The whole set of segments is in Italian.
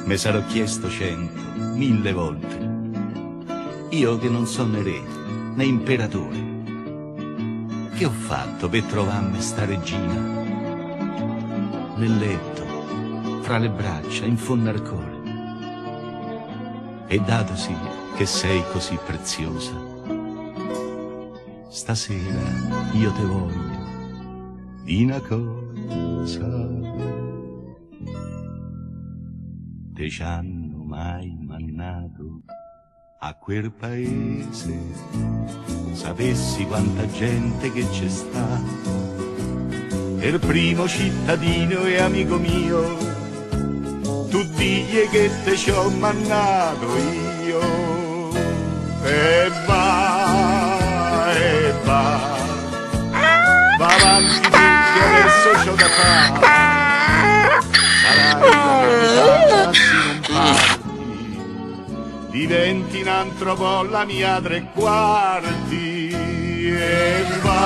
me sarò chiesto 100, 1000 volte. Io che non so né re, né imperatore, che ho fatto per trovarmi sta regina? Nel letto, fra le braccia, in fondo al cuore. E datosi che sei così preziosa, stasera io te voglio di una cosa. Te ci hanno mai mannato a quel paese? Sapessi quanta gente che c'è sta. Il primo cittadino e amico mio, tu digli che te ci ho mannato io. E va, va avanti tu che adesso c'ho da fare. Sarai non parti, diventi un altro po' la mia 3/4. E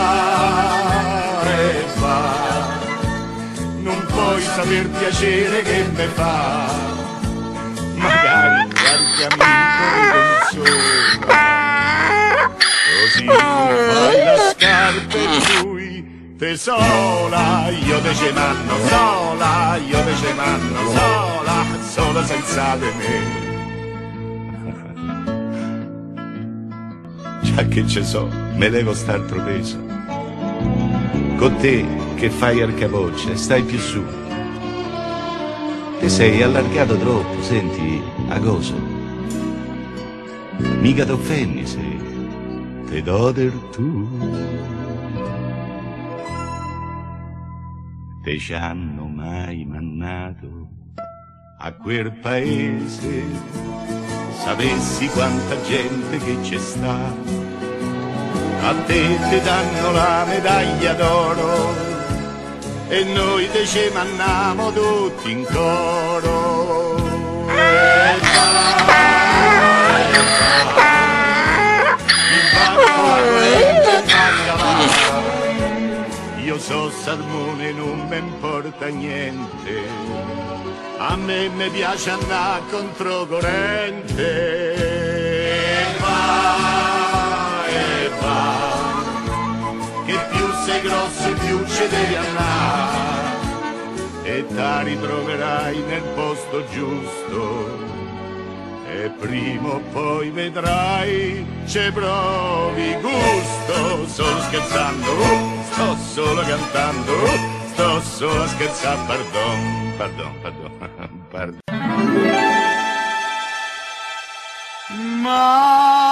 va, non puoi saper piacere che me fa, magari qualche amico riconsola, così fai la scarpa e lui te sola, io te ce manno sola, io te ce manno sola, sola senza di me. Già che ce so, me levo st'altro peso. Con te che fai al capoccia, stai più su. Te sei allargato troppo, senti, a cosa? Mica t'offendi se te do del tu. Te ci hanno mai mannato a quel paese? Sapessi quanta gente che c'è sta. A te te danno la medaglia d'oro e noi te ce manniamo tutti in coro. E va, io so salmone, non mi importa niente, a me mi piace andare controcorrente. E va, che più sei grosso più ci devi andare e ti ritroverai nel posto giusto e prima o poi vedrai ci provi gusto. Sto scherzando, sto solo cantando, sto solo a scherzare, pardon. Ma